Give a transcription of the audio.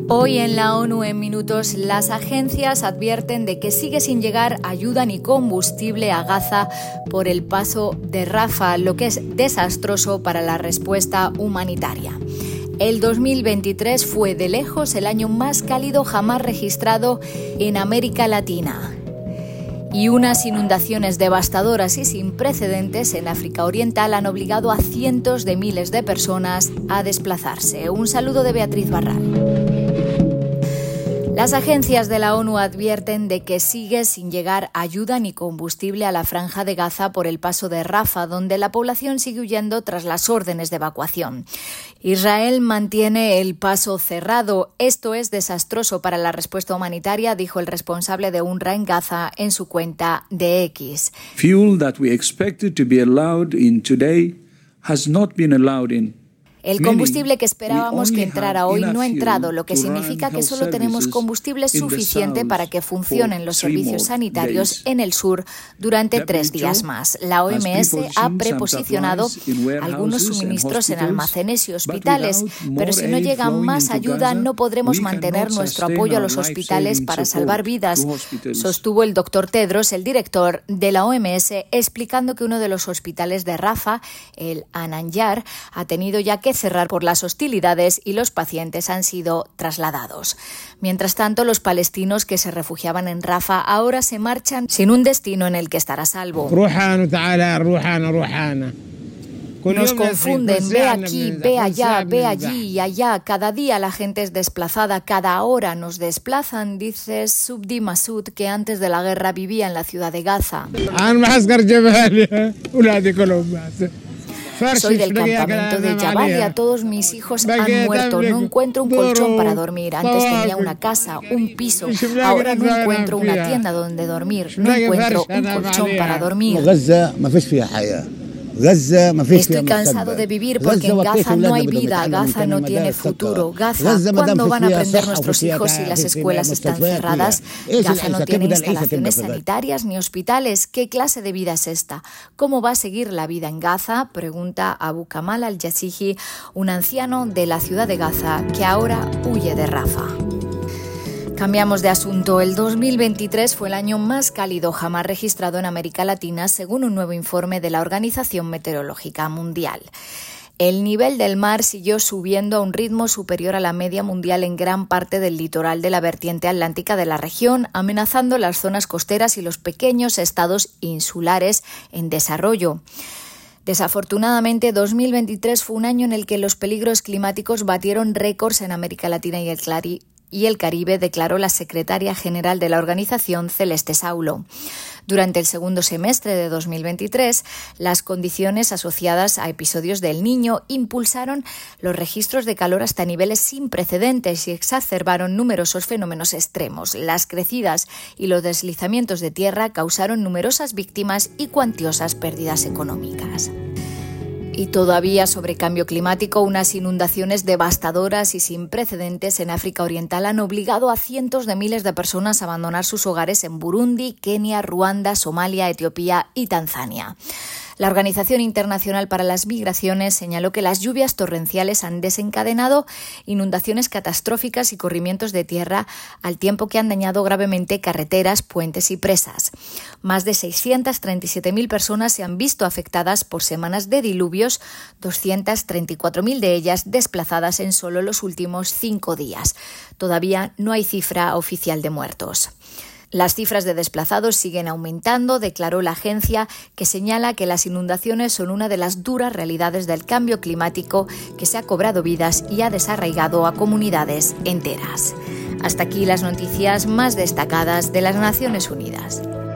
Hoy en la ONU en Minutos, las agencias advierten de que sigue sin llegar ayuda ni combustible a Gaza por el paso de Rafah, lo que es desastroso para la respuesta humanitaria. El 2023 fue de lejos el año más cálido jamás registrado en América Latina. Y unas inundaciones devastadoras y sin precedentes en África Oriental han obligado a cientos de miles de personas a desplazarse. Un saludo de Beatriz Barral. Las agencias de la ONU advierten de que sigue sin llegar ayuda ni combustible a la franja de Gaza por el paso de Rafah, donde la población sigue huyendo tras las órdenes de evacuación. Israel mantiene el paso cerrado. Esto es desastroso para la respuesta humanitaria, dijo el responsable de UNRWA en Gaza en su cuenta de X. Fuel that we expected to be allowed in today has not been allowed in. El combustible que esperábamos que entrara hoy no ha entrado, lo que significa que solo tenemos combustible suficiente para que funcionen los servicios sanitarios en el sur durante 3 días más. La OMS ha preposicionado algunos suministros en almacenes y hospitales, pero si no llega más ayuda no podremos mantener nuestro apoyo a los hospitales para salvar vidas, sostuvo el doctor Tedros, el director de la OMS, explicando que uno de los hospitales de Rafah, el Ananyar, ha tenido ya que cerrar por las hostilidades y los pacientes han sido trasladados. Mientras tanto, los palestinos que se refugiaban en Rafah ahora se marchan sin un destino en el que estar a salvo. Nos confunden, ve aquí, ve allá, ve allí y allá. Cada día la gente es desplazada, cada hora nos desplazan, dice Subdi Masud, que antes de la guerra vivía en la ciudad de Gaza. Soy del campamento de Jabalia, todos mis hijos han muerto, no encuentro un colchón para dormir, antes tenía una casa, un piso, ahora no encuentro una tienda donde dormir, no encuentro un colchón para dormir. Estoy cansado de vivir porque en Gaza no hay vida, Gaza no tiene futuro. Gaza, ¿cuándo van a aprender nuestros hijos si las escuelas están cerradas? Gaza no tiene instalaciones sanitarias ni hospitales. ¿Qué clase de vida es esta? ¿Cómo va a seguir la vida en Gaza? Pregunta Abu Kamal al-Yazihi, un anciano de la ciudad de Gaza que ahora huye de Rafah. Cambiamos de asunto. El 2023 fue el año más cálido jamás registrado en América Latina, según un nuevo informe de la Organización Meteorológica Mundial. El nivel del mar siguió subiendo a un ritmo superior a la media mundial en gran parte del litoral de la vertiente atlántica de la región, amenazando las zonas costeras y los pequeños estados insulares en desarrollo. Desafortunadamente, 2023 fue un año en el que los peligros climáticos batieron récords en América Latina y el Caribe, declaró la secretaria general de la organización, Celeste Saulo. Durante el segundo semestre de 2023, las condiciones asociadas a episodios del Niño impulsaron los registros de calor hasta niveles sin precedentes y exacerbaron numerosos fenómenos extremos. Las crecidas y los deslizamientos de tierra causaron numerosas víctimas y cuantiosas pérdidas económicas. Y todavía sobre cambio climático, unas inundaciones devastadoras y sin precedentes en África Oriental han obligado a cientos de miles de personas a abandonar sus hogares en Burundi, Kenia, Ruanda, Somalia, Etiopía y Tanzania. La Organización Internacional para las Migraciones señaló que las lluvias torrenciales han desencadenado inundaciones catastróficas y corrimientos de tierra, al tiempo que han dañado gravemente carreteras, puentes y presas. Más de 637.000 personas se han visto afectadas por semanas de diluvios, 234.000 de ellas desplazadas en solo los últimos 5 días. Todavía no hay cifra oficial de muertos. Las cifras de desplazados siguen aumentando, declaró la agencia, que señala que las inundaciones son una de las duras realidades del cambio climático que se ha cobrado vidas y ha desarraigado a comunidades enteras. Hasta aquí las noticias más destacadas de las Naciones Unidas.